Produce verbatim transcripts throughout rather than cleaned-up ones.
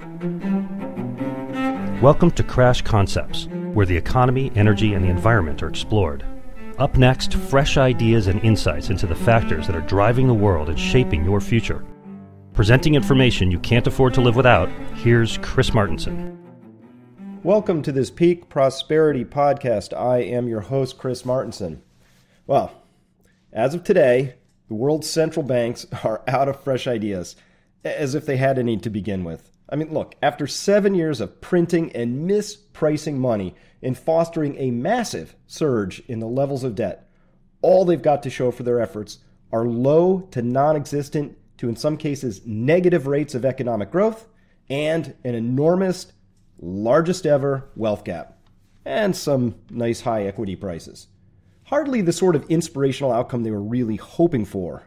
Welcome to Crash Concepts, where the economy, energy, and the environment are explored. Up next, fresh ideas and insights into the factors that are driving the world and shaping your future. Presenting information you can't afford to live without, here's Chris Martenson. Welcome to this Peak Prosperity Podcast. I am your host, Chris Martenson. Well, as of today, the world's central banks are out of fresh ideas, as if they had any to begin with. I mean, look, after seven years of printing and mispricing money and fostering a massive surge in the levels of debt, all they've got to show for their efforts are low to non-existent to, in some cases, negative rates of economic growth and an enormous, largest ever wealth gap, and some nice high equity prices. Hardly the sort of inspirational outcome they were really hoping for.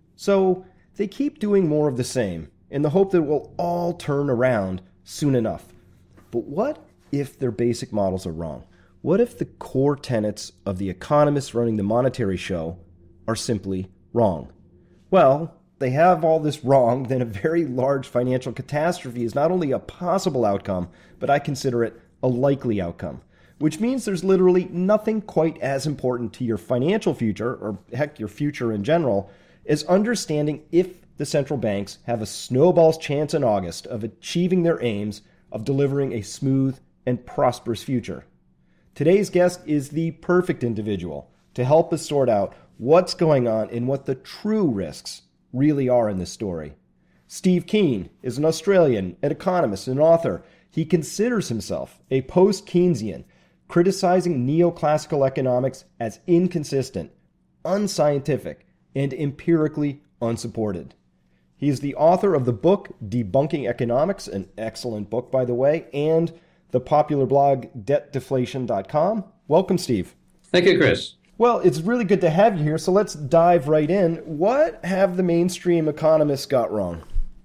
So they keep doing more of the same in the hope that it will all turn around soon enough. But what if their basic models are wrong? What if the core tenets of the economists running the monetary show are simply wrong? Well, they have all this wrong, then a very large financial catastrophe is not only a possible outcome, but I consider it a likely outcome. Which means there's literally nothing quite as important to your financial future, or heck, your future in general, as understanding if the central banks have a snowball's chance in August of achieving their aims of delivering a smooth and prosperous future. Today's guest is the perfect individual to help us sort out what's going on and what the true risks really are in this story. Steve Keen is an Australian, an economist, and author. He considers himself a post-Keynesian, criticizing neoclassical economics as inconsistent, unscientific, and empirically unsupported. He is the author of the book Debunking Economics, an excellent book, by the way, and the popular blog debt deflation dot com. Welcome, Steve. Thank you, Chris. Well, it's really good to have you here, so let's dive right in. What have the mainstream economists got wrong?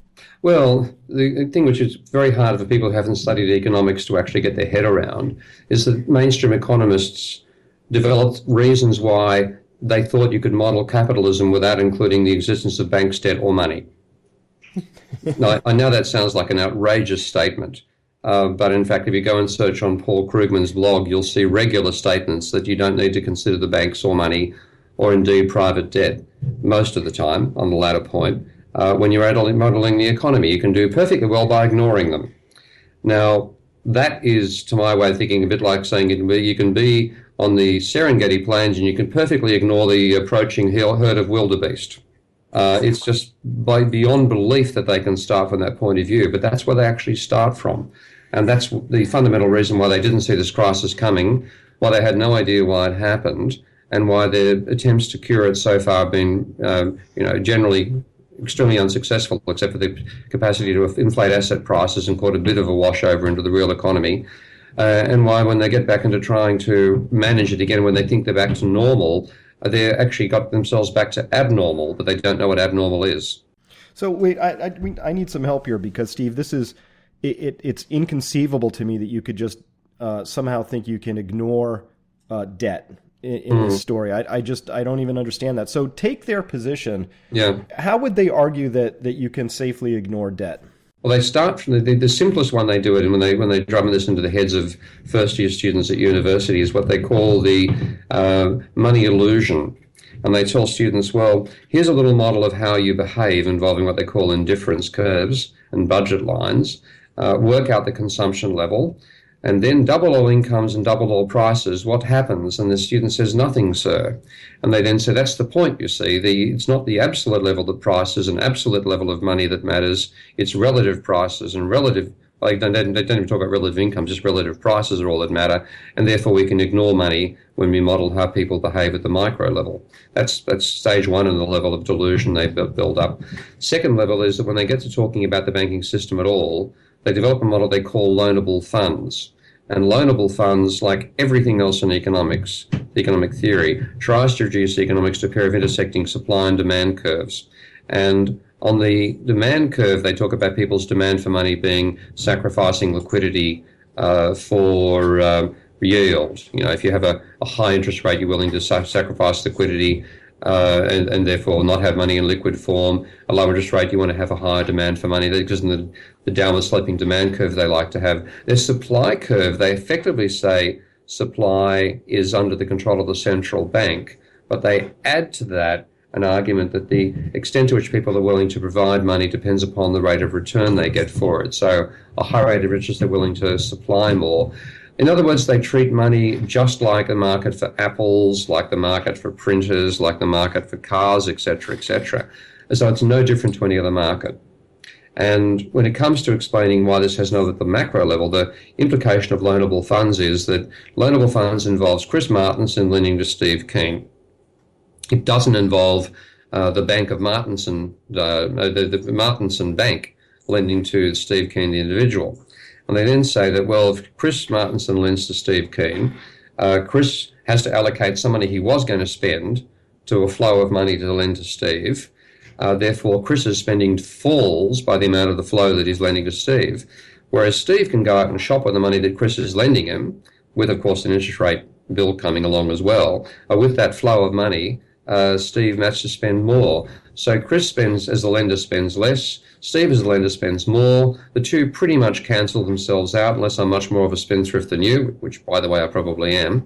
Well, the thing which is very hard for people who haven't studied economics to actually get their head around is that mainstream economists developed reasons why they thought you could model capitalism without including the existence of banks, debt, or money. Now, I know that sounds like an outrageous statement, uh, but in fact, if you go and search on Paul Krugman's blog, you'll see regular statements that you don't need to consider the banks or money, or indeed private debt, most of the time, on the latter point. Uh, when you're modeling the economy, you can do perfectly well by ignoring them. Now, that is, to my way of thinking, a bit like saying you can be, you can be on the Serengeti Plains and you can perfectly ignore the approaching herd of wildebeest. Uh, it's just by beyond belief that they can start from that point of view, but that's where they actually start from. And that's the fundamental reason why they didn't see this crisis coming, why they had no idea why it happened, and why their attempts to cure it so far have been, um, you know, generally extremely unsuccessful, except for the capacity to inflate asset prices and cause a bit of a washover into the real economy. Uh, and why, when they get back into trying to manage it again, when they think they're back to normal, uh, they actually got themselves back to abnormal, but they don't know what abnormal is. So wait, I I, we, I need some help here because, Steve, this is it, it, it's inconceivable to me that you could just uh, somehow think you can ignore uh, debt in, in mm. this story. I, I just, I don't even understand that. So take their position. Yeah. How would they argue that, that you can safely ignore debt? Well, they start from the, the, the simplest one they do it, and when they when they drum this into the heads of first year students at university, is what they call the uh, money illusion. And they tell students, well, here's a little model of how you behave involving what they call indifference curves and budget lines. Uh, work out the consumption level, and then double all incomes and double all prices. What happens? And the student says, nothing, sir. And they then say, that's the point, you see. The, it's not the absolute level of prices and absolute level of money that matters. It's relative prices and relative, like, they don't, they don't even talk about relative incomes, just relative prices are all that matter. And therefore we can ignore money when we model how people behave at the micro level. That's, that's stage one in the level of delusion they build up. Second level is that when they get to talking about the banking system at all, they develop a model they call loanable funds. And loanable funds, like everything else in economics, economic theory, tries to reduce economics to a pair of intersecting supply and demand curves. And on the demand curve, they talk about people's demand for money being sacrificing liquidity uh, for uh, yield. You know, if you have a, a high interest rate, you're willing to sa- sacrifice liquidity uh, and, and therefore not have money in liquid form. A low interest rate, you want to have a higher demand for money. Because in the, the downward sloping demand curve they like to have. Their supply curve, they effectively say supply is under the control of the central bank, but they add to that an argument that the extent to which people are willing to provide money depends upon the rate of return they get for it. So a high rate of interest, they're willing to supply more. In other words, they treat money just like a market for apples, like the market for printers, like the market for cars, et cetera, et cetera. So it's no different to any other market. And when it comes to explaining why this has no at the macro level, the implication of loanable funds is that loanable funds involves Chris Martenson lending to Steve Keen. It doesn't involve uh, the Bank of Martenson, uh, the, the Martenson Bank lending to Steve Keen, the individual. And they then say that, well, if Chris Martenson lends to Steve Keen, uh, Chris has to allocate some money he was going to spend to a flow of money to lend to Steve. Uh, therefore, Chris's spending falls by the amount of the flow that he's lending to Steve. Whereas Steve can go out and shop with the money that Chris is lending him, with, of course, an interest rate bill coming along as well. Uh, with that flow of money, Uh, Steve managed to spend more. So Chris spends, as the lender, spends less. Steve, as the lender, spends more. The two pretty much cancel themselves out, unless I'm much more of a spendthrift than you, which, by the way, I probably am.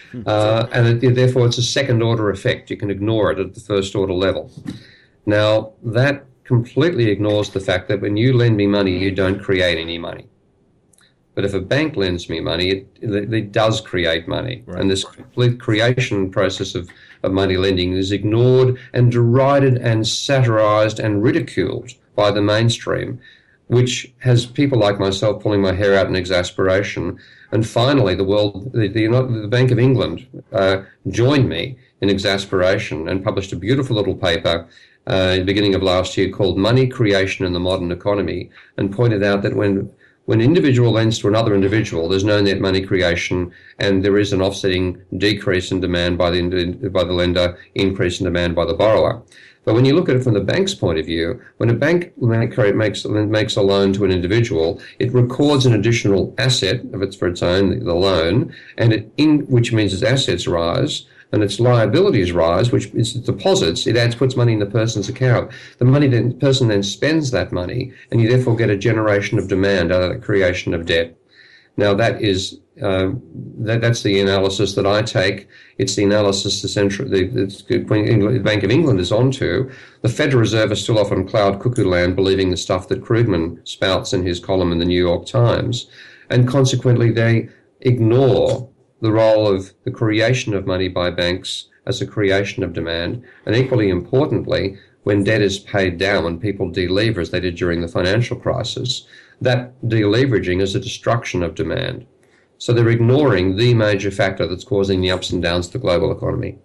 Uh, and it, therefore, it's a second-order effect. You can ignore it at the first-order level. Now, that completely ignores the fact that when you lend me money, you don't create any money. But if a bank lends me money, it, it, it does create money. Right. And this complete creation process of, of money lending is ignored and derided and satirized and ridiculed by the mainstream, which has people like myself pulling my hair out in exasperation. And finally, the world, the, the, the Bank of England uh, joined me in exasperation and published a beautiful little paper uh, at the beginning of last year called Money Creation in the Modern Economy, and pointed out that when When an individual lends to another individual, there's no net money creation, and there is an offsetting decrease in demand by the by the lender, increase in demand by the borrower. But when you look at it from the bank's point of view, when a bank makes makes a loan to an individual, it records an additional asset of its for its own, the loan, and it in which means its assets rise. And its liabilities rise, which is deposits. It adds, puts money in the person's account. The money then, the person then spends that money, and you therefore get a generation of demand out of the creation of debt. Now that is uh, that, that's the analysis that I take. It's the analysis the central the, the Bank of England is onto. The Federal Reserve is still off on cloud cuckoo land, believing the stuff that Krugman spouts in his column in the New York Times, and consequently they ignore the role of the creation of money by banks as a creation of demand, and equally importantly, when debt is paid down, when people delever, as they did during the financial crisis, that deleveraging is a destruction of demand. So they're ignoring the major factor that's causing the ups and downs of the global economy.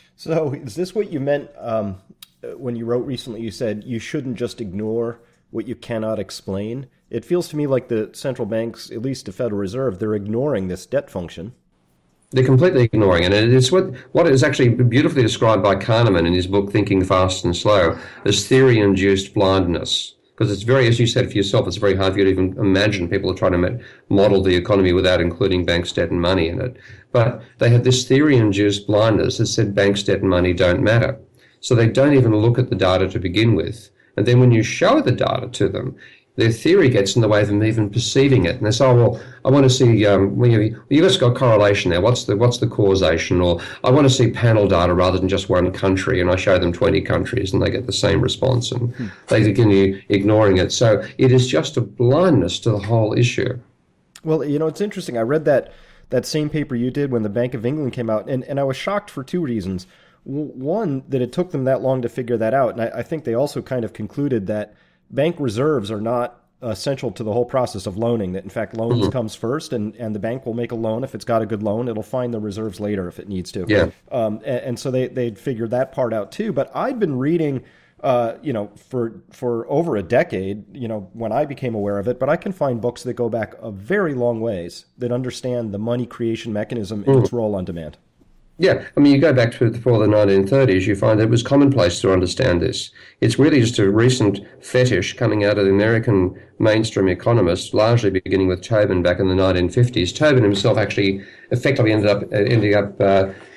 So is this what you meant um, when you wrote recently? You said you shouldn't just ignore what you cannot explain. It feels to me like the central banks, at least the Federal Reserve, they're ignoring this debt function. They're completely ignoring it. And it's what, what is actually beautifully described by Kahneman in his book, Thinking Fast and Slow, as theory-induced blindness. Because it's very, as you said for yourself, it's very hard for you to even imagine people are trying to model the economy without including banks, debt and money in it. But they have this theory-induced blindness that said banks, debt and money don't matter. So they don't even look at the data to begin with. And then when you show the data to them, their theory gets in the way of them even perceiving it. And they say, oh, well, I want to see, um, well, you, you've just got correlation there. What's the what's the causation? Or I want to see panel data rather than just one country. And I show them twenty countries and they get the same response. And hmm. they continue ignoring it. So it is just a blindness to the whole issue. Well, you know, it's interesting. I read that that same paper you did when the Bank of England came out, and, and I was shocked for two reasons. One, that it took them that long to figure that out. And I, I think they also kind of concluded that bank reserves are not essential to the whole process of loaning, that in fact loans mm-hmm. comes first, and, and the bank will make a loan. If it's got a good loan, it'll find the reserves later if it needs to. Yeah. Um, and, and so they, they'd figured that part out too. But I'd been reading, uh, you know, for, for over a decade, you know, when I became aware of it, but I can find books that go back a very long ways that understand the money creation mechanism and mm. its role on demand. Yeah, I mean, you go back to before the nineteen thirties, you find that it was commonplace to understand this. It's really just a recent fetish coming out of the American mainstream economists, largely beginning with Tobin back in the nineteen fifties. Tobin himself actually effectively ended up ending up uh,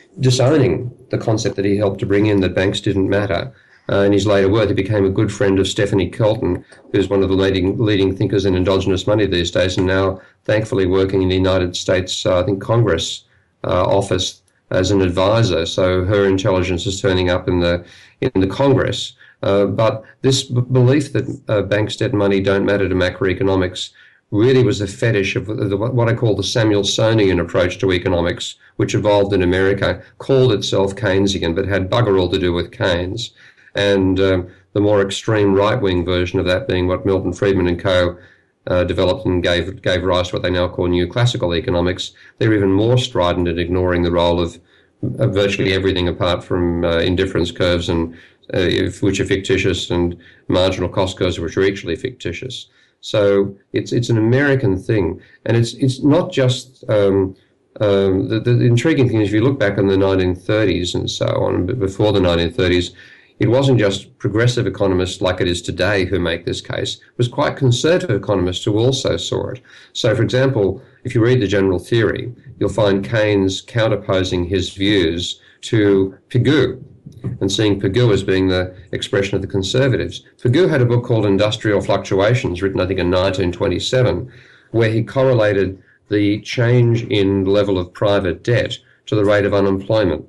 disowning the concept that he helped to bring in, that banks didn't matter. Uh, in his later work, he became a good friend of Stephanie Kelton, who's one of the leading leading thinkers in endogenous money these days, and now thankfully working in the United States, uh, I think, Congress uh, office as an advisor. So her intelligence is turning up in the in the Congress. Uh, but this b- belief that uh, banks, debt, and money don't matter to macroeconomics really was a fetish of the, what I call the Samuelsonian approach to economics, which evolved in America, called itself Keynesian, but had bugger all to do with Keynes. And um, the more extreme right-wing version of that being what Milton Friedman and co. Uh, developed and gave gave rise to what they now call new classical economics. They're even more strident in ignoring the role of, of virtually everything apart from uh, indifference curves, and uh, which are fictitious, and marginal cost curves, which are actually fictitious. So it's it's an American thing, and it's it's not just. Um, um, the, the intriguing thing is, if you look back in the nineteen thirties and so on, but before the nineteen thirties. It wasn't just progressive economists like it is today who make this case. It was quite conservative economists who also saw it. So, for example, if you read the general theory, you'll find Keynes counterposing his views to Pigou, and seeing Pigou as being the expression of the conservatives. Pigou had a book called Industrial Fluctuations, written, I think, in nineteen twenty-seven, where he correlated the change in level of private debt to the rate of unemployment,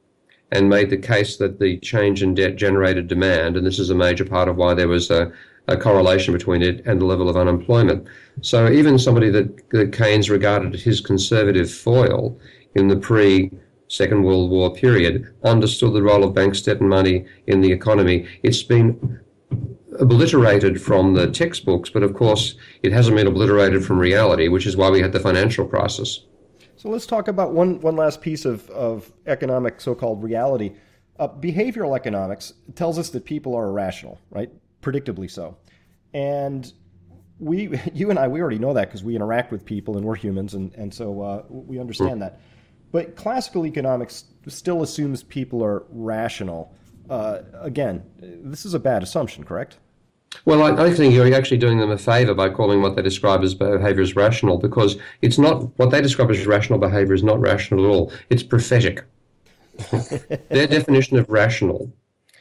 and made the case that the change in debt generated demand, and this is a major part of why there was a, a correlation between it and the level of unemployment. So even somebody that, that Keynes regarded as his conservative foil in the pre-Second World War period understood the role of banks, debt and money in the economy. It's been obliterated from the textbooks, but of course it hasn't been obliterated from reality, which is why we had the financial crisis. So let's talk about one, one last piece of, of economic so-called reality. Uh, behavioral economics tells us that people are irrational, right? Predictably so. And we, you and I, we already know that because we interact with people and we're humans, and, and so uh, we understand that. But classical economics still assumes people are rational. Uh, again, this is a bad assumption, correct? Well, I, I think you're actually doing them a favour by calling what they describe as behaviour as rational, because it's not, what they describe as rational behaviour is not rational at all. It's prophetic. Their definition of rational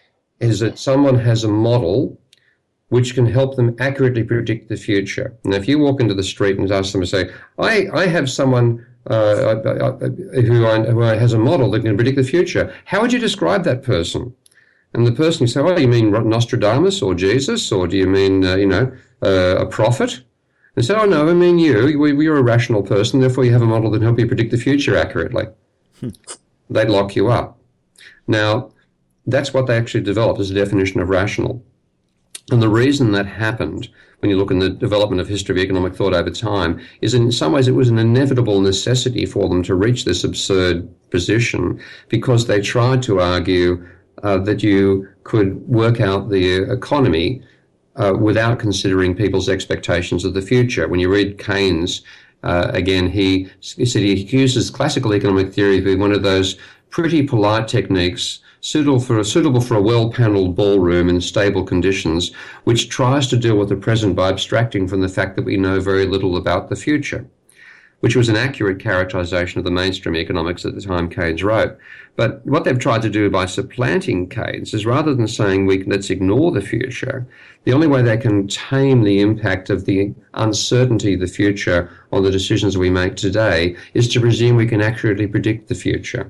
is that someone has a model which can help them accurately predict the future. Now, if you walk into the street and ask them to say, I, I have someone uh, who, I, who has a model that can predict the future, how would you describe that person? And the person you say, oh, you mean Nostradamus or Jesus, or do you mean, uh, you know, uh, a prophet? And say, oh, no, I mean you. We, you're a rational person, therefore you have a model that can help you predict the future accurately. Hmm. They'd lock you up. Now, that's what they actually developed as a definition of rational. And the reason that happened, when you look in the development of history of economic thought over time, is in some ways it was an inevitable necessity for them to reach this absurd position, because they tried to argue Uh, that you could work out the economy uh, without considering people's expectations of the future. When you read Keynes, uh, again, he, he said he accuses classical economic theory of being one of those pretty polite techniques suitable for, suitable for a well-panelled ballroom in stable conditions, which tries to deal with the present by abstracting from the fact that we know very little about the future, which was an accurate characterization of the mainstream economics at the time Keynes wrote. But what they've tried to do by supplanting Keynes is, rather than saying we let's ignore the future, the only way they can tame the impact of the uncertainty of the future on the decisions we make today is to presume we can accurately predict the future.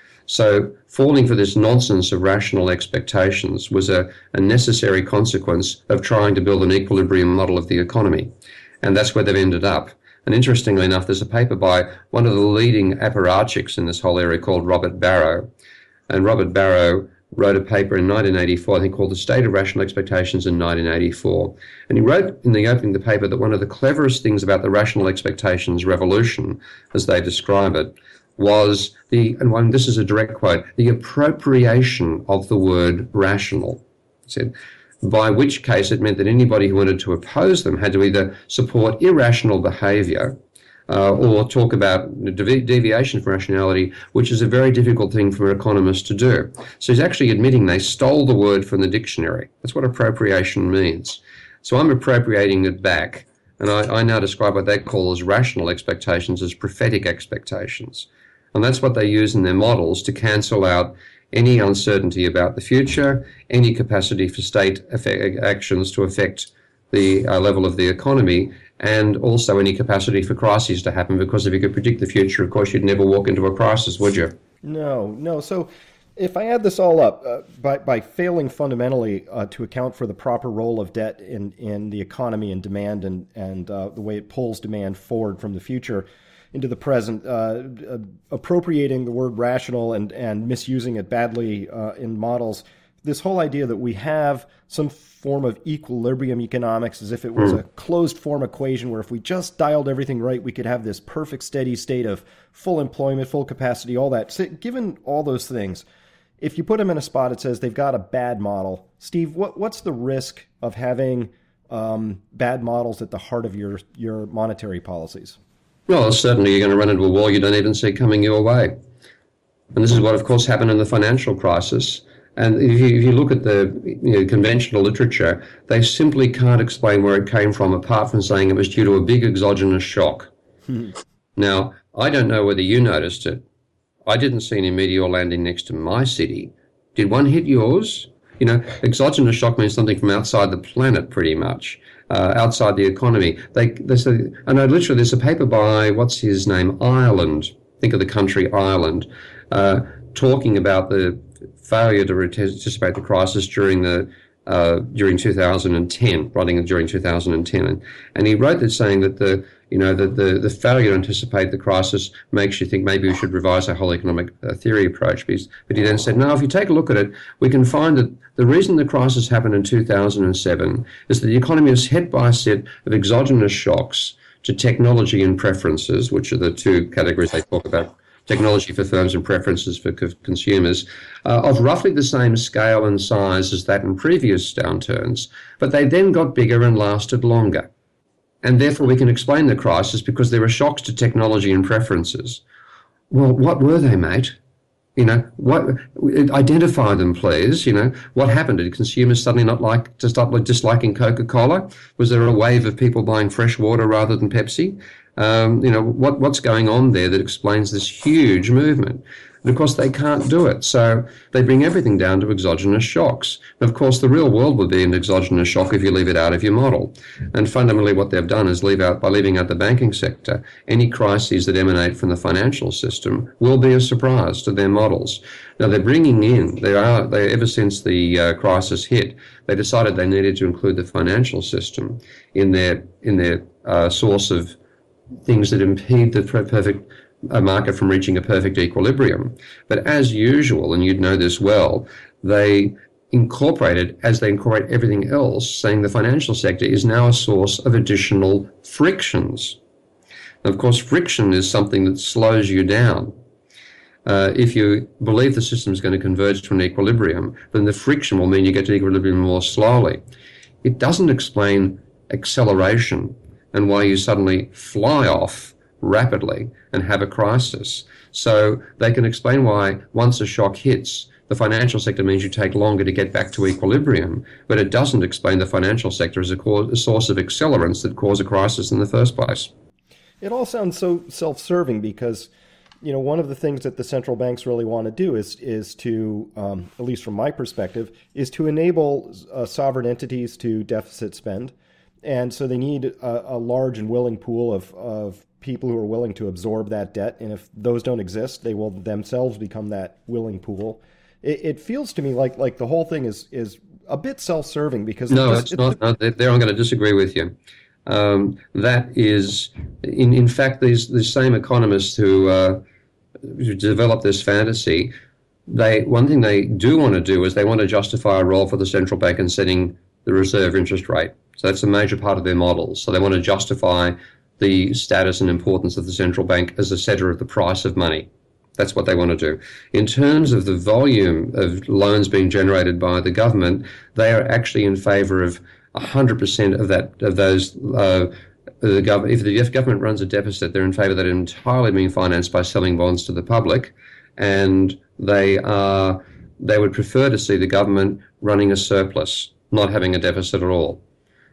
So falling for this nonsense of rational expectations was a, a necessary consequence of trying to build an equilibrium model of the economy. And that's where they've ended up. And interestingly enough, there's a paper by one of the leading apparatchiks in this whole area called Robert Barro. And Robert Barro wrote a paper in nineteen eighty-four, I think, called The State of Rational Expectations in nineteen eighty-four. And he wrote in the opening of the paper that one of the cleverest things about the rational expectations revolution, as they describe it, was the, and one, this is a direct quote, the appropriation of the word rational. He said, by which case it meant that anybody who wanted to oppose them had to either support irrational behaviour uh, or talk about devi- deviation from rationality, which is a very difficult thing for an economist to do. So he's actually admitting they stole the word from the dictionary. That's what appropriation means. So I'm appropriating it back, and I, I now describe what they call as rational expectations as prophetic expectations. And that's what they use in their models to cancel out any uncertainty about the future, any capacity for state effect, actions to affect the uh, level of the economy, and also any capacity for crises to happen, because if you could predict the future, of course, you'd never walk into a crisis, would you? No, no. So if I add this all up, uh, by, by failing fundamentally uh, to account for the proper role of debt in, in the economy and demand and, and uh, the way it pulls demand forward from the future into the present, uh, uh, appropriating the word rational and, and misusing it badly uh, in models, this whole idea that we have some form of equilibrium economics as if it was a closed form equation where if we just dialed everything right, we could have this perfect steady state of full employment, full capacity, all that. So given all those things, if you put them in a spot, it says they've got a bad model. Steve, what, what's the risk of having um, bad models at the heart of your, your monetary policies? Well, certainly you're going to run into a wall you don't even see coming your way. And this is what, of course, happened in the financial crisis. And if you, if you look at the you know, conventional literature, they simply can't explain where it came from apart from saying it was due to a big exogenous shock. Hmm. Now, I don't know whether you noticed it. I didn't see any meteor landing next to my city. Did one hit yours? You know, exogenous shock means something from outside the planet, pretty much, uh, outside the economy. They, they say, and I literally, there's a paper by, what's his name, Ireland, think of the country Ireland, uh, talking about the failure to anticipate the crisis during the uh, during two thousand ten, writing it during two thousand ten, and, and he wrote that saying that the you know that the, the failure to anticipate the crisis makes you think maybe we should revise our whole economic uh, theory approach. But, but he then said, no, if you take a look at it, we can find that the reason the crisis happened in two thousand seven is that the economy was hit by a set of exogenous shocks to technology and preferences, which are the two categories they talk about. Technology for firms and preferences for co- consumers, uh, of roughly the same scale and size as that in previous downturns, but they then got bigger and lasted longer. And therefore we can explain the crisis because there were shocks to technology and preferences. Well, what were they, mate? You know, what, identify them, please. You know, what happened? Did consumers suddenly not like to start disliking Coca-Cola? Was there a wave of people buying fresh water rather than Pepsi? Um, you know, what, what's going on there that explains this huge movement? And of course, they can't do it. So they bring everything down to exogenous shocks. And of course, the real world would be an exogenous shock if you leave it out of your model. And fundamentally, what they've done is leave out, by leaving out the banking sector, any crises that emanate from the financial system will be a surprise to their models. Now, they're bringing in, they are, they, ever since the uh, crisis hit, they decided they needed to include the financial system in their, in their uh, source of things that impede the perfect uh, market from reaching a perfect equilibrium. But as usual, and you'd know this well, they incorporated, as they incorporate everything else, saying the financial sector is now a source of additional frictions. And of course, friction is something that slows you down. Uh, if you believe the system is going to converge to an equilibrium, then the friction will mean you get to equilibrium more slowly. It doesn't explain acceleration and why you suddenly fly off rapidly and have a crisis. So they can explain why once a shock hits, the financial sector means you take longer to get back to equilibrium, but it doesn't explain the financial sector as a, cause, a source of accelerants that cause a crisis in the first place. It all sounds so self-serving because, you know, one of the things that the central banks really want to do is is to, um, at least from my perspective, is to enable uh, sovereign entities to deficit spend. And so they need a, a large and willing pool of, of people who are willing to absorb that debt. And if those don't exist, they will themselves become that willing pool. It, it feels to me like like the whole thing is is a bit self-serving because... No, it just, it's not. No, there I'm going to disagree with you. Um, that is, in, in fact, these, these same economists who, uh, who develop this fantasy, they one thing they do want to do is they want to justify a role for the central bank in setting the reserve interest rate. So that's a major part of their models. So they want to justify the status and importance of the central bank as a setter of the price of money. That's what they want to do. In terms of the volume of loans being generated by the government, they are actually in favour of one hundred percent of that of those. Uh, the gov- if the government runs a deficit, they're in favour of that entirely being financed by selling bonds to the public, and they are they would prefer to see the government running a surplus, not having a deficit at all.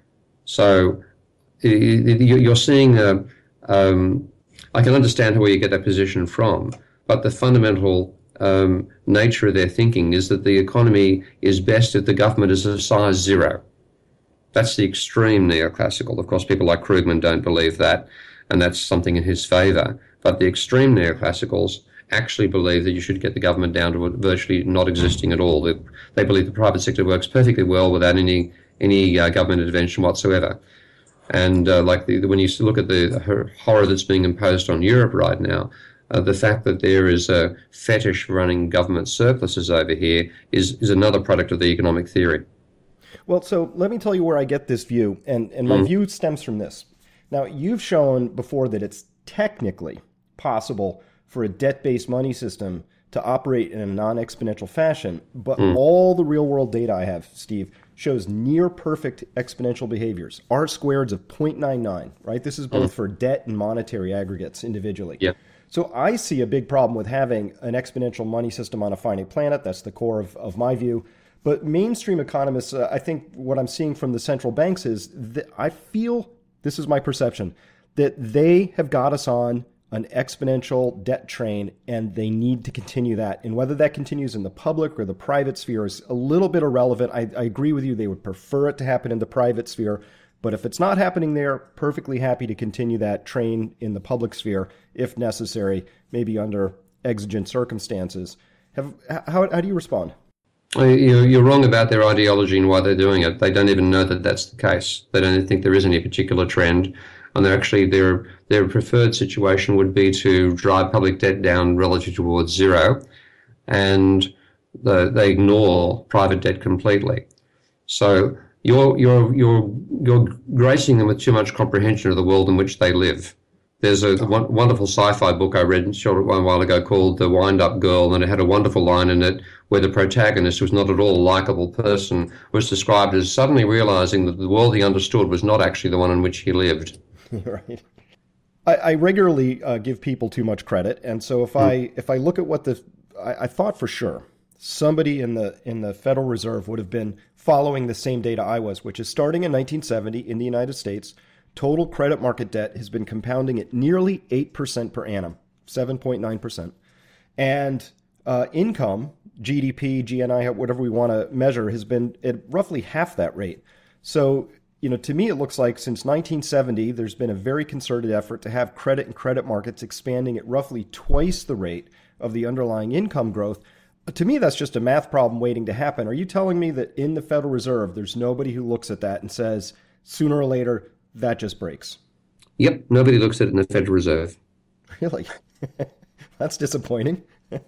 So you're seeing, a, um, I can understand where you get that position from, but the fundamental um, nature of their thinking is that the economy is best if the government is of size zero. That's the extreme neoclassical. Of course, people like Krugman don't believe that, and that's something in his favor. But the extreme neoclassicals actually believe that you should get the government down to virtually not existing at all. They, they believe the private sector works perfectly well without any any uh, government intervention whatsoever. And uh, like the, when you look at the horror that's being imposed on Europe right now, uh, the fact that there is a fetish for running government surpluses over here is, is another product of the economic theory. Well, so let me tell you where I get this view, and, and my mm. view stems from this. Now, you've shown before that it's technically possible for a debt-based money system to operate in a non-exponential fashion, but mm. all the real-world data I have, Steve, shows near-perfect exponential behaviors, R squareds of zero point nine nine, right? This is both mm. for debt and monetary aggregates individually. Yeah. So I see a big problem with having an exponential money system on a finite planet. That's the core of, of my view. But mainstream economists, uh, I think what I'm seeing from the central banks is that I feel, this is my perception, that they have got us on an exponential debt train, and they need to continue that. And whether that continues in the public or the private sphere is a little bit irrelevant. I, I agree with you. They would prefer it to happen in the private sphere. But if it's not happening there, perfectly happy to continue that train in the public sphere if necessary, maybe under exigent circumstances. Have, how, how do you respond? You're wrong about their ideology and why they're doing it. They don't even know that that's the case. They don't think there is any particular trend. And they're actually, their their preferred situation would be to drive public debt down relative towards zero, and the, they ignore private debt completely. So you're you're you're you're gracing them with too much comprehension of the world in which they live. There's a one, wonderful sci-fi book I read short one while ago called The Wind-Up Girl, and it had a wonderful line in it where the protagonist, was not at all a likable person, was described as suddenly realizing that the world he understood was not actually the one in which he lived. Right. I, I regularly uh, give people too much credit, and so if mm. I if I look at what the I, I thought for sure somebody in the in the Federal Reserve would have been following the same data I was, which is starting in nineteen seventy in the United States, total credit market debt has been compounding at nearly eight percent per annum, seven point nine percent, and uh, income, G D P, G N I, whatever we want to measure, has been at roughly half that rate. So, you know, to me, it looks like since nineteen seventy, there's been a very concerted effort to have credit and credit markets expanding at roughly twice the rate of the underlying income growth. But to me, that's just a math problem waiting to happen. Are you telling me that in the Federal Reserve, there's nobody who looks at that and says, sooner or later, that just breaks? Yep, nobody looks at it in the Federal Reserve. Really? That's disappointing.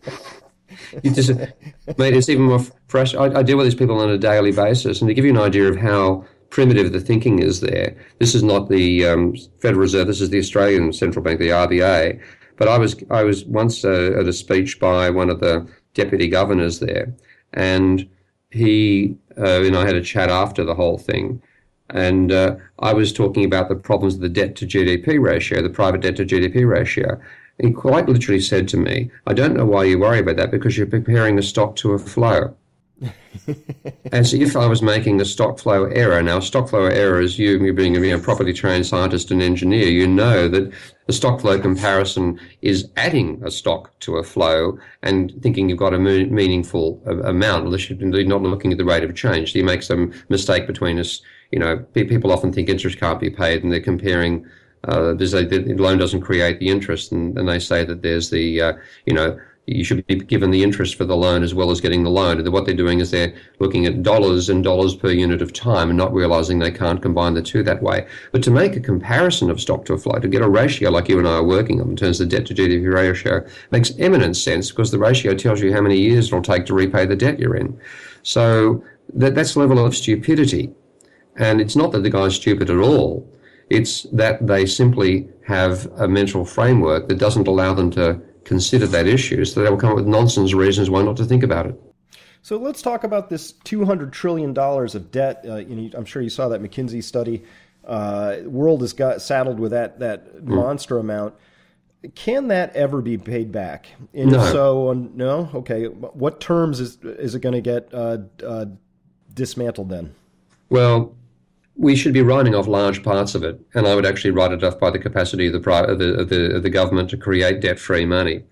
You just, mate, it's even more fresh. I, I deal with these people on a daily basis, and to give you an idea of how primitive the thinking is there, this is not the um, Federal Reserve, this is the Australian Central Bank, the R B A. But I was I was once uh, at a speech by one of the deputy governors there, and he uh, and I had a chat after the whole thing, and uh, I was talking about the problems of the debt to G D P ratio, the private debt to G D P ratio. He quite literally said to me, I don't know why you worry about that, because you're comparing a stock to a flow. As if I was making a stock flow error. Now, stock flow error is you, you being a properly trained scientist and engineer, you know that the stock flow comparison is adding a stock to a flow and thinking you've got a meaningful amount, unless you're not looking at the rate of change. So you make some mistake between us. You know, people often think interest can't be paid, and they're comparing Uh, there's a, the loan doesn't create the interest, and, and they say that there's the, uh, you know, you should be given the interest for the loan as well as getting the loan. And what they're doing is they're looking at dollars and dollars per unit of time and not realizing they can't combine the two that way. But to make a comparison of stock to a flow, to get a ratio like you and I are working on in terms of the debt to G D P ratio, makes eminent sense, because the ratio tells you how many years it'll take to repay the debt you're in. So that, that's the level of stupidity. And it's not that the guy's stupid at all. It's that they simply have a mental framework that doesn't allow them to consider that issue, so they will come up with nonsense reasons why not to think about it. So let's talk about this two hundred trillion dollars of debt. Uh, you know, I'm sure you saw that McKinsey study. Uh, the world has got saddled with that that mm. monster amount. Can that ever be paid back? And no. If so, uh, no? Okay. What terms is, is it going to get uh, uh, dismantled then? Well, we should be writing off large parts of it, and I would actually write it off by the capacity of the, of the, of the, of the government to create debt-free money.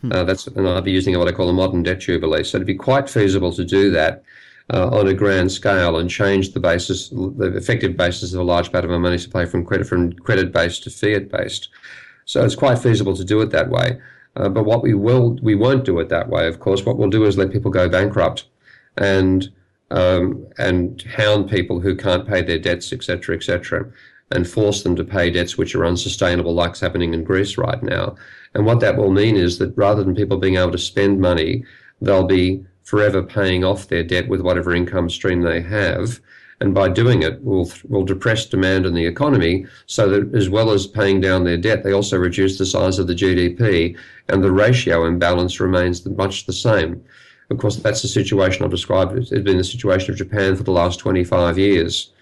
Uh, that's and I'll be using what I call a modern debt jubilee. So it'd be quite feasible to do that uh, on a grand scale and change the basis, the effective basis of a large part of our money supply from credit from credit-based to fiat-based. So it's quite feasible to do it that way. Uh, but what we will, we won't do it that way, of course. What we'll do is let people go bankrupt and um, and hound people who can't pay their debts, et cetera, et cetera, and force them to pay debts which are unsustainable, like's happening in Greece right now. And what that will mean is that rather than people being able to spend money, they'll be forever paying off their debt with whatever income stream they have. And by doing it, we'll, we'll depress demand in the economy so that as well as paying down their debt, they also reduce the size of the G D P and the ratio imbalance remains much the same. Of course, that's the situation I've described. It's been the situation of Japan for the last twenty-five years.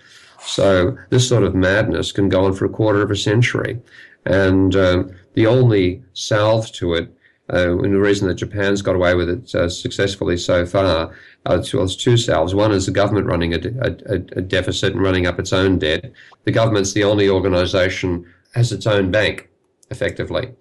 So this sort of madness can go on for a quarter of a century. And um, the only salve to it, uh, and the reason that Japan's got away with it uh, successfully so far, uh, well, it's two salves. One is the government running a, a, a deficit and running up its own debt. The government's the only organisation has its own bank, effectively.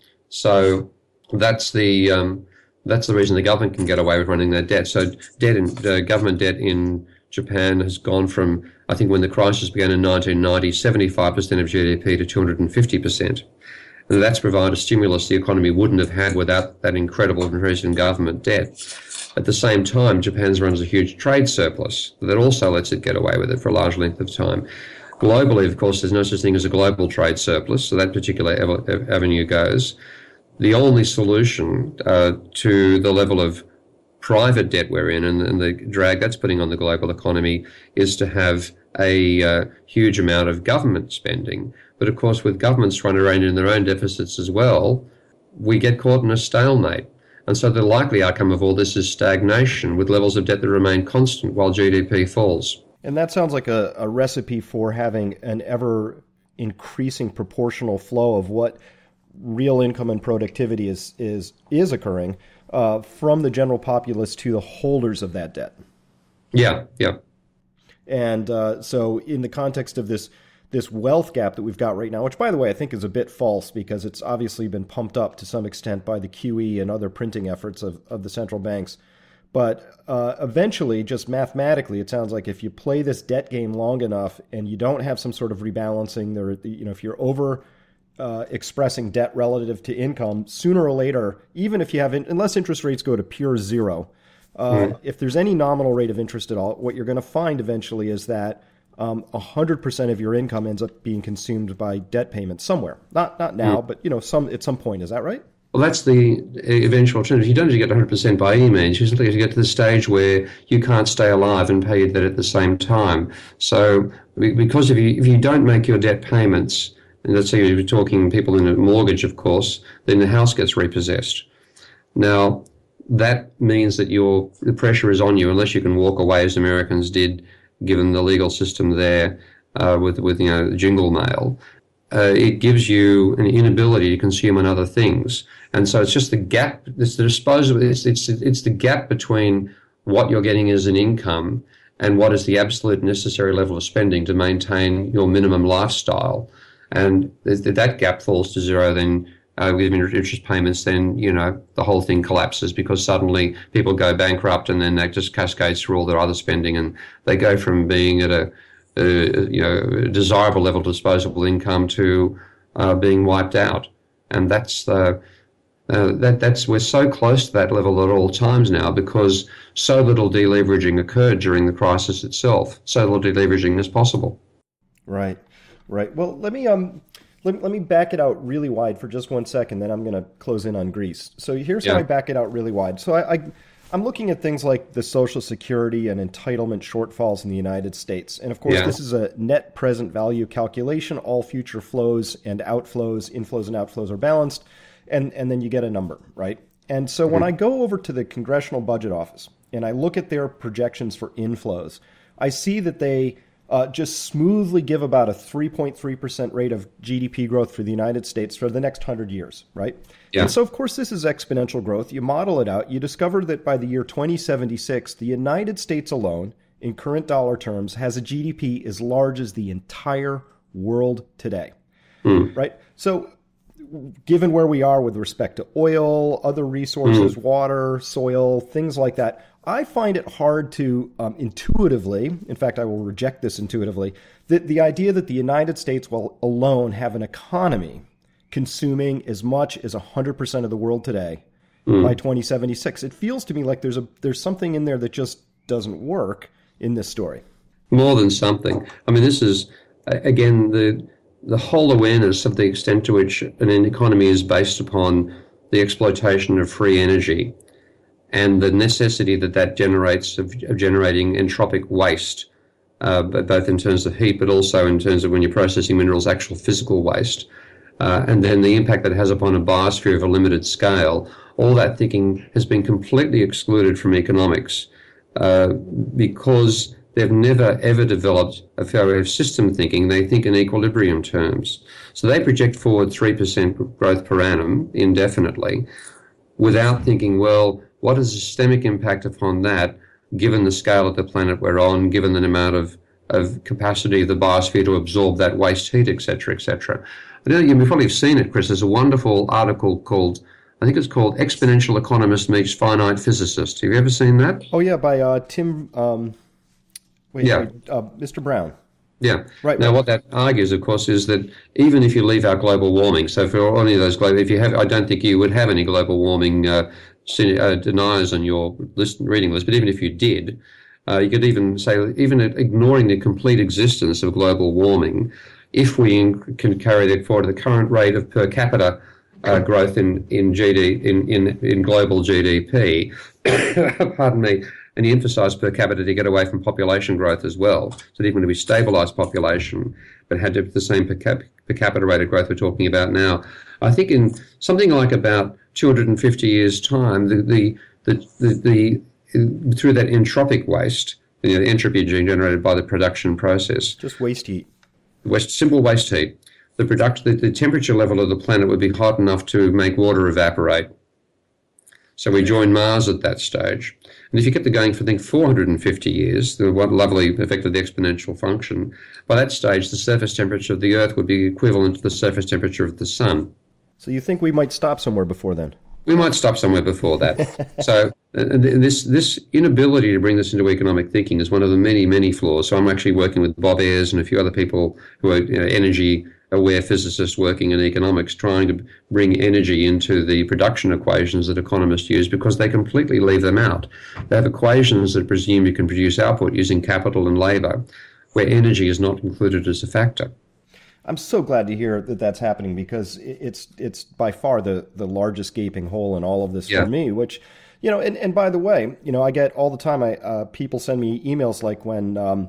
So that's the um, that's the reason the government can get away with running their debt. So debt in, uh, government debt in Japan has gone from, I think when the crisis began in nineteen ninety, seventy-five percent of G D P to two hundred fifty percent. And that's provided a stimulus the economy wouldn't have had without that incredible increase in government debt. At the same time, Japan runs a huge trade surplus that also lets it get away with it for a large length of time. Globally, of course, there's no such thing as a global trade surplus, so that particular av- avenue goes. The only solution uh, to the level of private debt we're in and, and the drag that's putting on the global economy is to have a uh, huge amount of government spending. But of course, with governments trying to rein in their own deficits as well, we get caught in a stalemate. And so the likely outcome of all this is stagnation with levels of debt that remain constant while G D P falls. And that sounds like a, a recipe for having an ever increasing proportional flow of what real income and productivity is is is occurring uh, from the general populace to the holders of that debt. Yeah, yeah. And uh, so in the context of this this wealth gap that we've got right now, which, by the way, I think is a bit false because it's obviously been pumped up to some extent by the Q E and other printing efforts of, of the central banks. But uh, eventually, just mathematically, it sounds like if you play this debt game long enough and you don't have some sort of rebalancing, there, you know, if you're over uh, expressing debt relative to income, sooner or later, even if you have, unless interest rates go to pure zero, uh, mm. if there's any nominal rate of interest at all, what you're going to find eventually is that um, one hundred percent of your income ends up being consumed by debt payments somewhere. Not not now, mm. but you know, some at some point. Is that right? Well, that's the eventual alternative. You don't need to get one hundred percent by any means. You simply have to get to the stage where you can't stay alive and pay your debt at the same time. So because if you if you don't make your debt payments, and let's say you're talking people in a mortgage, of course, then the house gets repossessed. Now, that means that your the pressure is on you unless you can walk away, as Americans did, given the legal system there uh, with, with you know, jingle mail. Uh, it gives you an inability to consume on other things. And so it's just the gap, it's the disposable, it's, it's, it's the gap between what you're getting as an income and what is the absolute necessary level of spending to maintain your minimum lifestyle. And if that gap falls to zero, then uh, with interest payments, then, you know, the whole thing collapses because suddenly people go bankrupt and then that just cascades through all their other spending and they go from being at a, a you know, desirable level of disposable income to uh, being wiped out. And that's the, uh, that, that's, we're so close to that level at all times now because so little deleveraging occurred during the crisis itself. So little deleveraging as possible. Right, right. Well, let me, um, Let, let me back it out really wide for just one second, then I'm going to close in on Greece. So here's yeah. how I back it out really wide. So I, I, I'm looking at things like the Social Security and entitlement shortfalls in the United States. And of course, yeah. this is a net present value calculation. All future flows and outflows, inflows and outflows are balanced. And, and then you get a number, right? And so mm-hmm. when I go over to the Congressional Budget Office and I look at their projections for inflows, I see that they Uh, just smoothly give about a three point three percent rate of G D P growth for the United States for the next one hundred years, right? Yeah. And so, of course, this is exponential growth. You model it out. You discover that by the year twenty seventy-six, the United States alone, in current dollar terms, has a G D P as large as the entire world today, mm. right? So given where we are with respect to oil, other resources, mm. water, soil, things like that, I find it hard to um, intuitively, in fact, I will reject this intuitively, that the idea that the United States will alone have an economy consuming as much as one hundred percent of the world today mm. by twenty seventy-six. It feels to me like there's a there's something in there that just doesn't work in this story. More than something. I mean, this is, again, the the whole awareness of the extent to which an economy is based upon the exploitation of free energy and the necessity that that generates of, of generating entropic waste, uh, both in terms of heat, but also in terms of when you're processing minerals, actual physical waste, uh, and then the impact that has upon a biosphere of a limited scale. All that thinking has been completely excluded from economics uh, because they've never, ever developed a fair way of system thinking. They think in equilibrium terms. So they project forward three percent growth per annum indefinitely without thinking, well, what is the systemic impact upon that, given the scale of the planet we're on, given the amount of, of capacity of the biosphere to absorb that waste heat, et cetera, et cetera. I don't know, you've probably seen it, Chris. There's a wonderful article called, I think it's called Exponential Economist Meets Finite Physicist. Have you ever seen that? Oh, yeah, by uh, Tim... Um... Wait, yeah. wait, uh, Mister Brown. Yeah. Right. Now, right. what that argues, of course, is that even if you leave out global warming, so for any of those global, if you have, I don't think you would have any global warming uh, uh, deniers on your list, reading list, but even if you did, uh, you could even say, even ignoring the complete existence of global warming, if we in, can carry that forward at the current rate of per capita uh, growth in in, G D, in in in global G D P, pardon me. And you emphasise per capita to get away from population growth as well. So even to be stabilised population, but had to the same per, cap, per capita rate of growth we're talking about now. I think in something like about two hundred fifty years' time, the the the, the, the through that entropic waste, you know, the entropy generated by the production process, just waste heat, waste, simple waste heat, the product, the, the temperature level of the planet would be hot enough to make water evaporate. So we join Mars at that stage. And if you kept it going for, I think, four hundred fifty years, the one lovely effect of the exponential function, by that stage, the surface temperature of the Earth would be equivalent to the surface temperature of the Sun. So you think we might stop somewhere before then? We might stop somewhere before that. So uh, this this inability to bring this into economic thinking is one of the many, many flaws. So I'm actually working with Bob Ayres and a few other people who are, you know, energy aware physicists working in economics, trying to bring energy into the production equations that economists use, because they completely leave them out. They have equations that presume you can produce output using capital and labor, where energy is not included as a factor. I'm so glad to hear that that's happening, because it's it's by far the, the largest gaping hole in all of this yeah. for me, which, you know, and, and by the way, you know, I get all the time, I uh, people send me emails like when um,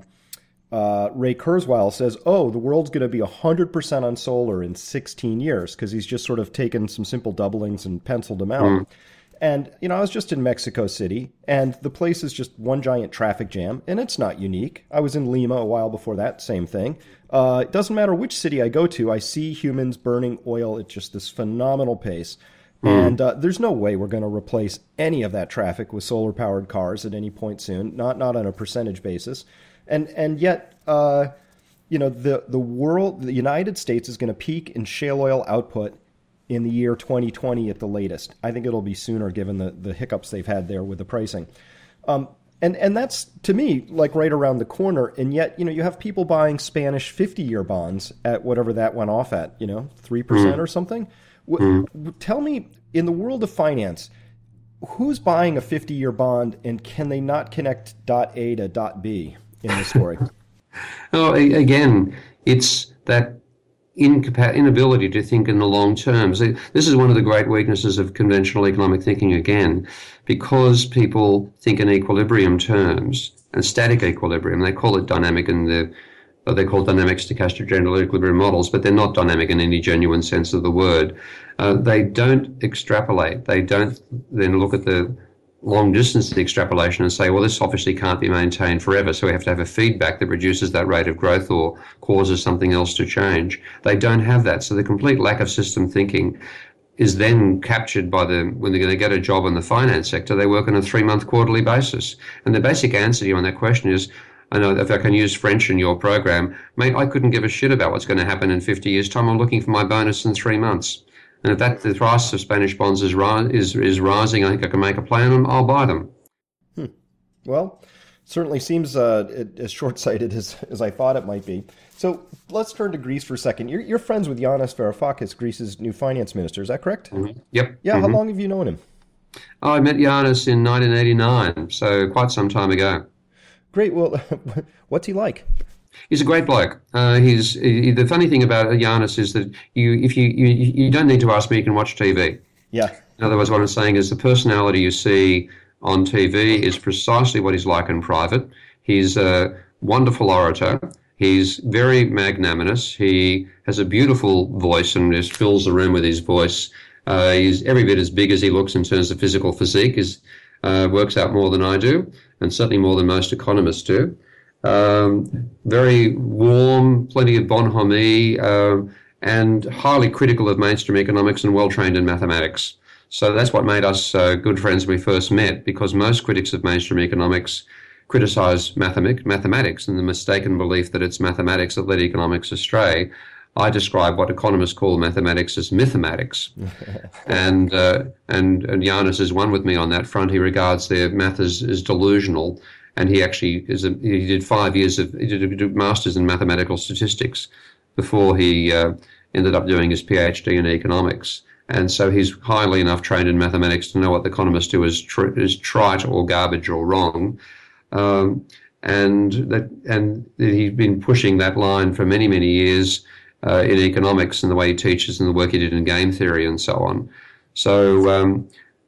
Uh, Ray Kurzweil says, oh, the world's going to be one hundred percent on solar in sixteen years, because he's just sort of taken some simple doublings and penciled them out. Mm. And, you know, I was just in Mexico City, and the place is just one giant traffic jam, and it's not unique. I was in Lima a while before that, same thing. Uh, it doesn't matter which city I go to, I see humans burning oil at just this phenomenal pace. Mm. And uh, there's no way we're going to replace any of that traffic with solar-powered cars at any point soon, not not on a percentage basis. And and yet, uh, you know, the, the world, the United States is going to peak in shale oil output in the year twenty twenty at the latest. I think it'll be sooner, given the, the hiccups they've had there with the pricing. Um, and, and that's, to me, like right around the corner. And yet, you know, you have people buying Spanish fifty-year bonds at whatever that went off at, you know, three percent mm. or something. W- mm. Tell me, in the world of finance, who's buying a fifty-year bond, and can they not connect dot A to dot B in the story? Oh, again, it's that incapa- inability to think in the long term. So this is one of the great weaknesses of conventional economic thinking, again, because people think in equilibrium terms and static equilibrium. They call it dynamic in the, or they call dynamic stochastic general equilibrium models, but they're not dynamic in any genuine sense of the word. Uh, they don't extrapolate. They don't then look at the long distance extrapolation and say, well, this obviously can't be maintained forever, so we have to have a feedback that reduces that rate of growth or causes something else to change. They don't have that. So the complete lack of system thinking is then captured by them when they're going to get a job in the finance sector. They work on a three-month quarterly basis. And the basic answer to you on that question is, I know if I can use French in your program, mate, I couldn't give a shit about what's going to happen in fifty years' time. I'm looking for my bonus in three months. And if that the price of Spanish bonds is ri- is is rising, I think I can make a play on them. I'll buy them. Hmm. Well, certainly seems uh, as short-sighted as, as I thought it might be. So let's turn to Greece for a second. You're, you're friends with Yanis Varoufakis, Greece's new finance minister. Is that correct? Mm-hmm. Yep. Yeah. Mm-hmm. How long have you known him? Oh, I met Yanis in nineteen eighty-nine, so quite some time ago. Great. Well, what's he like? He's a great bloke. Uh, he's he, the funny thing about Yanis is that you, if you, you you don't need to ask me, you can watch T V. Yeah. In other words, what I'm saying is the personality you see on T V is precisely what he's like in private. He's a wonderful orator. He's very magnanimous. He has a beautiful voice and just fills the room with his voice. Uh, he's every bit as big as he looks in terms of physical physique. He uh, works out more than I do, and certainly more than most economists do. Um, very warm, plenty of bonhomie, uh, and highly critical of mainstream economics and well-trained in mathematics. So that's what made us uh, good friends when we first met, because most critics of mainstream economics criticize mathemic, mathematics and the mistaken belief that it's mathematics that led economics astray. I describe what economists call mathematics as mythematics. and, uh, and and Yanis is one with me on that front. He regards their math as, as delusional, and he actually is a, he did five years of he did a masters in mathematical statistics before he uh, ended up doing his PhD in economics. And so he's highly enough trained in mathematics to know what the economists do is, tr- is trite or garbage or wrong. Um, and that, and he's been pushing that line for many, many years uh, in economics and the way he teaches and the work he did in game theory and so on. So um,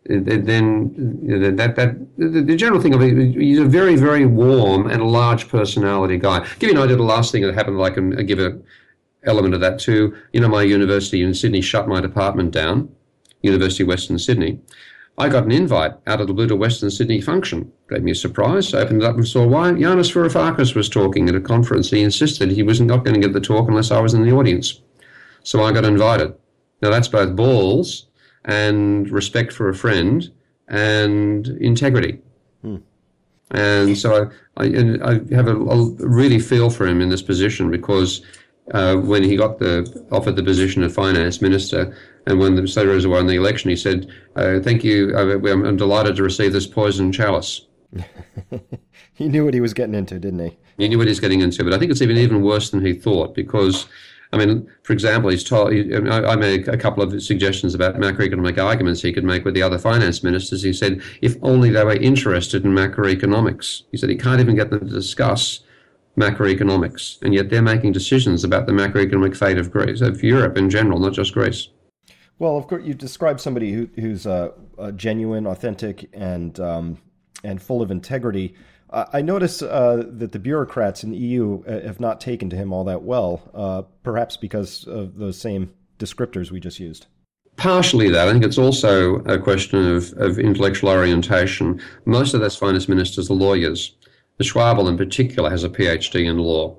then you know, that that the general thing of it, he's a very, very warm and a large personality guy. I'll give you an idea of the last thing that happened. I can give a element of that too. You know, my university in Sydney shut my department down, University of Western Sydney. I got an invite out of the blue to Western Sydney function. Gave me a surprise. I opened it up and saw why Yanis Varoufakis was talking at a conference. He insisted he was not going to give the talk unless I was in the audience. So I got invited. Now that's both balls and respect for a friend and integrity. Hmm. And so I, I, I have a, a really feel for him in this position, because uh, when he got the offered the position of finance minister, and when the State won the election, he said, uh, thank you, I'm delighted to receive this poison chalice. He knew what he was getting into, didn't he? He knew what he was getting into, but I think it's even even worse than he thought, because, I mean, for example, he's told, he, I made a couple of suggestions about macroeconomic arguments he could make with the other finance ministers. He said, if only they were interested in macroeconomics. He said he can't even get them to discuss macroeconomics, and yet they're making decisions about the macroeconomic fate of Greece, of Europe in general, not just Greece. Well, of course, you describe somebody who, who's uh, uh, genuine, authentic, and um, and full of integrity. Uh, I notice uh, that the bureaucrats in the E U have not taken to him all that well, uh, perhaps because of those same descriptors we just used. Partially that. I think it's also a question of, of intellectual orientation. Most of those finance ministers are lawyers. The Schwabel in particular has a PhD in law.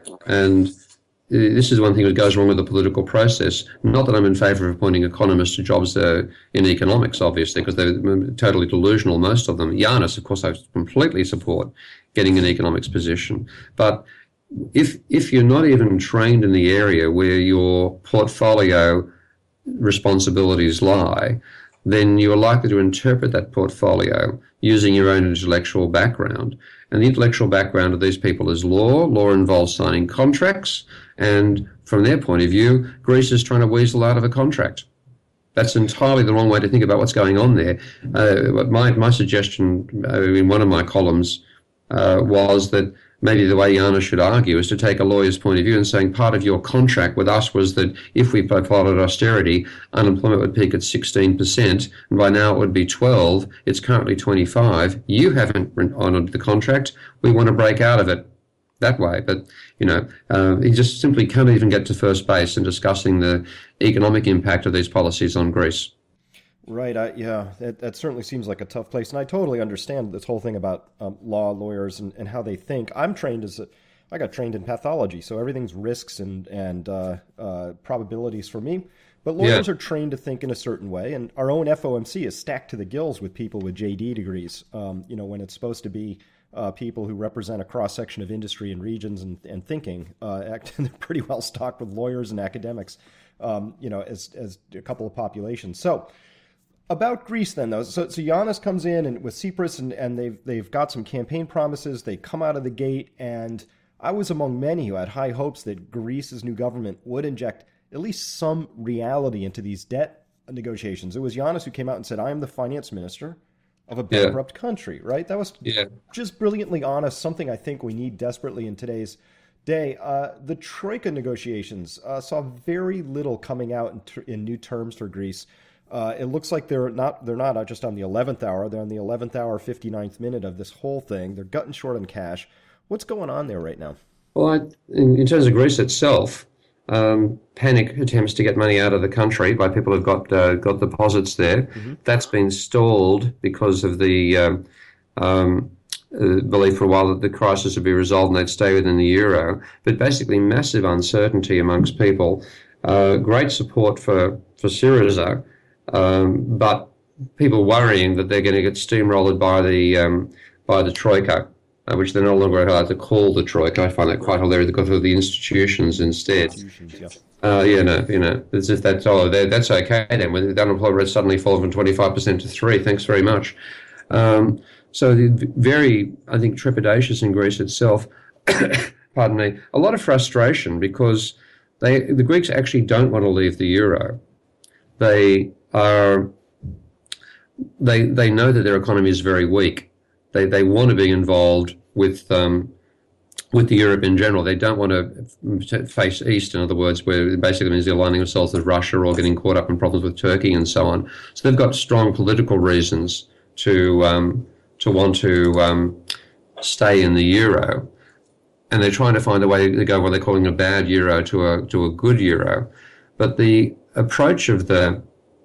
And this is one thing that goes wrong with the political process. Not that I'm in favour of appointing economists to jobs uh, in economics, obviously, because they're totally delusional, most of them. Yanis, of course, I completely support getting an economics position. But if if you're not even trained in the area where your portfolio responsibilities lie, then you are likely to interpret that portfolio using your own intellectual background. And the intellectual background of these people is law. Law involves signing contracts. And from their point of view, Greece is trying to weasel out of a contract. That's entirely the wrong way to think about what's going on there. Uh, my, my suggestion uh, in one of my columns uh, was that maybe the way Yanis should argue is to take a lawyer's point of view and saying part of your contract with us was that if we followed austerity, unemployment would peak at sixteen percent, and by now it would be twelve. It's currently twenty-five. You haven't honoured the contract. We want to break out of it that way. But, you know, uh, he just simply can't even get to first base in discussing the economic impact of these policies on Greece. Right. I, yeah, that, that certainly seems like a tough place. And I totally understand this whole thing about um, law, lawyers, and, and how they think. I'm trained as a, I got trained in pathology, so everything's risks and, and uh, uh, probabilities for me. But lawyers yeah. are trained to think in a certain way. And our own F O M C is stacked to the gills with people with J D degrees, um, you know, when it's supposed to be uh, people who represent a cross-section of industry and regions and, and thinking. Uh, they're pretty well stocked with lawyers and academics. um, you know, as as a couple of populations. So about Greece then, though. So, so Yanis comes in and with Tsipras, and, and they've they've got some campaign promises. They come out of the gate, and I was among many who had high hopes that Greece's new government would inject at least some reality into these debt negotiations. It was Yanis who came out and said, "I am the finance minister of a bankrupt yeah. country," right? That was yeah. just brilliantly honest, something I think we need desperately in today's day. Uh, the Troika negotiations uh, saw very little coming out in, ter- in new terms for Greece. Uh, it looks like they're not they're not just on the eleventh hour. They're on the eleventh hour, fifty-ninth minute of this whole thing. They're gutting short on cash. What's going on there right now? Well, I, in, in terms of Greece itself, Um, panic attempts to get money out of the country by people who've got uh, got deposits there. Mm-hmm. That's been stalled because of the um, um, uh, belief for a while that the crisis would be resolved and they'd stay within the euro. But basically, massive uncertainty amongst people. Uh, great support for for Syriza, um, but people worrying that they're going to get steamrolled by the um, by the Troika. Uh, which they're no longer allowed to call the Troika. I find that quite hilarious. They go through the institutions instead. Institutions, yeah. Uh, you know, you know, as if that's oh, that's okay then. When the unemployment rate suddenly falls from twenty-five percent to three, thanks very much. Um, so very, I think, trepidatious in Greece itself. Pardon me. A lot of frustration because they the Greeks actually don't want to leave the euro. They are. They they know that their economy is very weak. They they want to be involved with um, with the Europe in general. They don't want to face east, in other words, where it basically means they're aligning themselves with Russia or getting caught up in problems with Turkey and so on. So they've got strong political reasons to um, to want to um, stay in the euro, and they're trying to find a way to go what they're calling a bad euro to a to a good euro. But the approach of the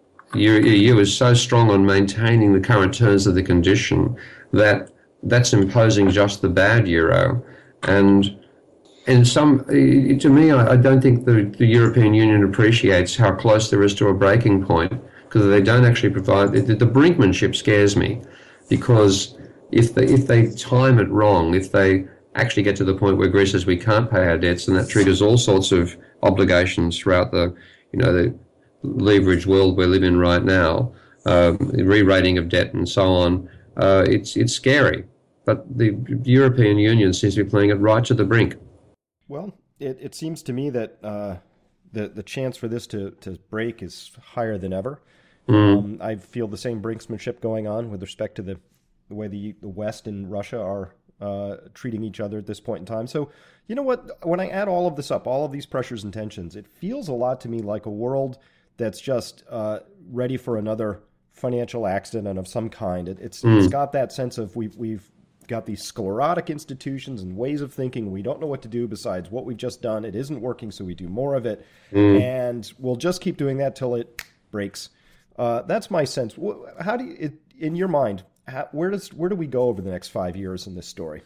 E U is so strong on maintaining the current terms of the condition that that's imposing just the bad euro. And in some, to me, I, I don't think the, the European Union appreciates how close there is to a breaking point, because they don't actually provide, the, the brinkmanship scares me, because if they, if they time it wrong, if they actually get to the point where Greece says we can't pay our debts, and that triggers all sorts of obligations throughout the, you know, the leveraged world we live in right now, um, re-rating of debt and so on, uh, it's it's scary. But the European Union seems to be playing it right to the brink. Well, it, it seems to me that uh, the the chance for this to, to break is higher than ever. Mm. Um, I feel the same brinksmanship going on with respect to the, the way the, the West and Russia are uh, treating each other at this point in time. So, you know what? When I add all of this up, all of these pressures and tensions, it feels a lot to me like a world that's just uh, ready for another financial accident of some kind. It, it's mm. it's got that sense of we've we've got these sclerotic institutions and ways of thinking. We don't know what to do besides what we've just done. It isn't working, so we do more of it, mm. and we'll just keep doing that till it breaks. Uh, that's my sense. How do you, it, in your mind, how, where does where do we go over the next five years in this story?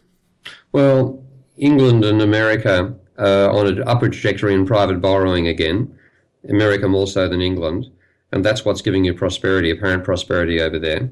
Well, England and America are on an upward trajectory in private borrowing again. America more so than England, and that's what's giving you prosperity, apparent prosperity over there.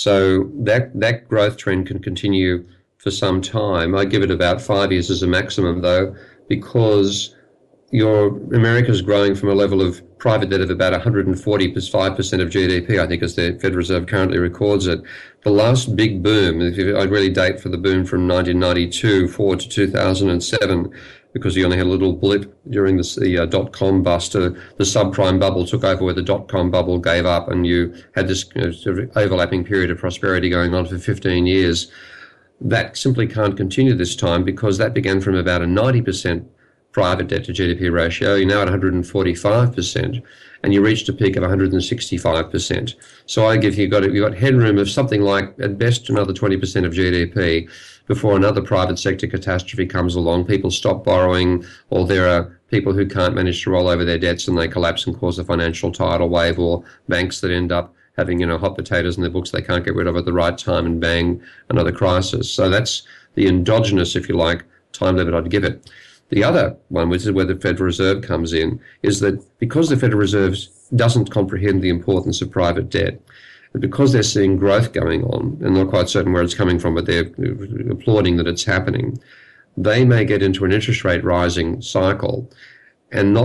So that that growth trend can continue for some time. I give it about five years as a maximum, though, because your America's growing from a level of private debt of about one hundred forty-five percent of G D P, I think, as the Federal Reserve currently records it. The last big boom, if you, I'd really date for the boom from nineteen ninety-two forward to two thousand seven, because you only had a little blip during the, the uh, dot-com bust. Uh, the subprime bubble took over where the dot-com bubble gave up, and you had this you know, sort of overlapping period of prosperity going on for fifteen years. That simply can't continue this time, because that began from about a ninety percent private debt to G D P ratio. You're now at one hundred forty-five percent, and you reached a peak of one hundred sixty-five percent. So I give you got you've got headroom of something like at best another twenty percent of G D P before another private sector catastrophe comes along. People stop borrowing, or there are people who can't manage to roll over their debts and they collapse and cause a financial tidal wave, or banks that end up having, you know, hot potatoes in their books they can't get rid of at the right time, and bang, another crisis. So that's the endogenous, if you like, time limit I'd give it. The other one, which is where the Federal Reserve comes in, is that because the Federal Reserve doesn't comprehend the importance of private debt, and because they're seeing growth going on, and not quite certain where it's coming from, but they're applauding that it's happening, they may get into an interest rate rising cycle and not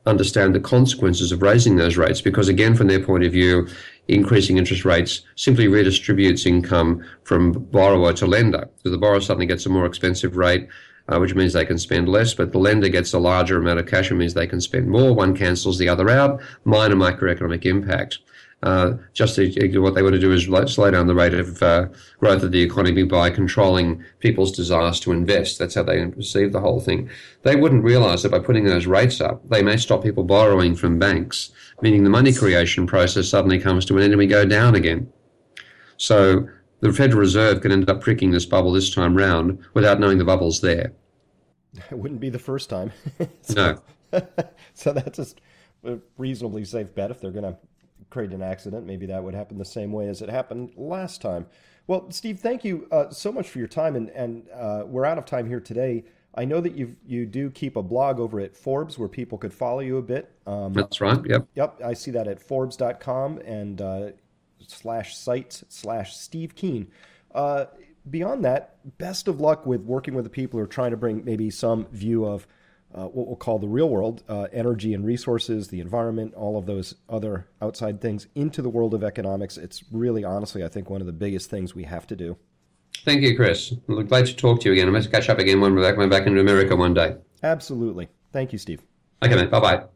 understand the consequences of raising those rates, because again, from their point of view, increasing interest rates simply redistributes income from borrower to lender. So the borrower suddenly gets a more expensive rate, uh, which means they can spend less, but the lender gets a larger amount of cash, which means they can spend more. One cancels the other out. Minor microeconomic impact. Uh, just to, what they want to do is slow down the rate of uh, growth of the economy by controlling people's desires to invest. That's how they perceive the whole thing. They wouldn't realize that by putting those rates up, they may stop people borrowing from banks, meaning the money creation process suddenly comes to an end and we go down again. So the Federal Reserve can end up pricking this bubble this time round without knowing the bubble's there. It wouldn't be the first time. so, no. So that's a reasonably safe bet if they're going to create an accident. Maybe that would happen the same way as it happened last time. Well, Steve, thank you uh, so much for your time, and and uh, we're out of time here today. I know that you you do keep a blog over at Forbes where people could follow you a bit. Um, That's right. Yep. Yep. I see that at Forbes dot com and uh, slash sites slash Steve Keen. Uh, beyond that, best of luck with working with the people who are trying to bring maybe some view of Uh, what we'll call the real world, uh, energy and resources, the environment, all of those other outside things into the world of economics. It's really, honestly, I think one of the biggest things we have to do. Thank you, Chris. I'm glad to talk to you again. I must catch up again when we're back, when we're back in America one day. Absolutely. Thank you, Steve. Okay, mate. Bye-bye.